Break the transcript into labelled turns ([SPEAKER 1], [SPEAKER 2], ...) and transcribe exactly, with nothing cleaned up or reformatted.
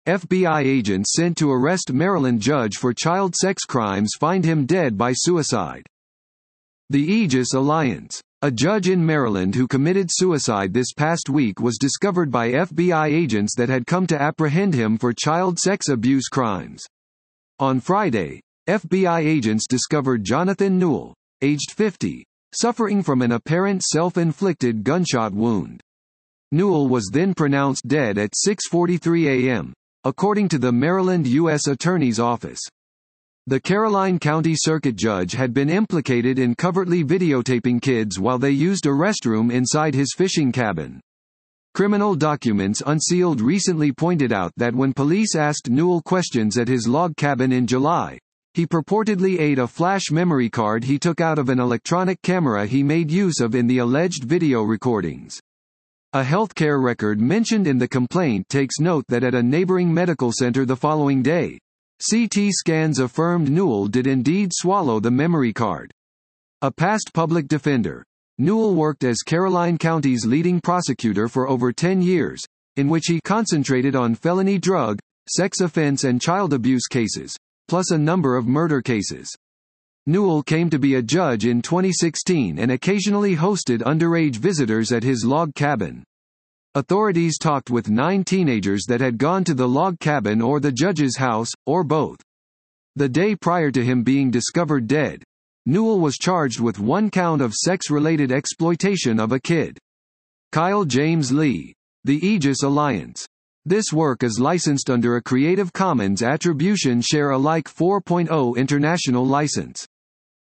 [SPEAKER 1] F B I agents sent to arrest Maryland judge for child sex crimes find him dead by suicide. The Aegis Alliance. A judge in Maryland who committed suicide this past week was discovered by F B I agents that had come to apprehend him for child sex abuse crimes. On Friday, F B I agents discovered Jonathan Newell, aged fifty, suffering from an apparent self-inflicted gunshot wound. Newell was then pronounced dead at six forty-three a m, according to the Maryland U S Attorney's Office. The Caroline County Circuit Judge had been implicated in covertly videotaping kids while they used a restroom inside his fishing cabin. Criminal documents unsealed recently pointed out that when police asked Newell questions at his log cabin in July, he purportedly ate a flash memory card he took out of an electronic camera he made use of in the alleged video recordings. A healthcare record mentioned in the complaint takes note that at a neighboring medical center the following day, C T scans affirmed Newell did indeed swallow the memory card. A past public defender, Newell worked as Caroline County's leading prosecutor for over ten years, in which he concentrated on felony drug, sex offense and child abuse cases, plus a number of murder cases. Newell came to be a judge in twenty sixteen and occasionally hosted underage visitors at his log cabin. Authorities talked with nine teenagers that had gone to the log cabin or the judge's house, or both. The day prior to him being discovered dead, Newell was charged with one count of sex-related exploitation of a kid. Kyle James Lee. The Aegis Alliance. This work is licensed under a Creative Commons Attribution Share Alike four point oh international license.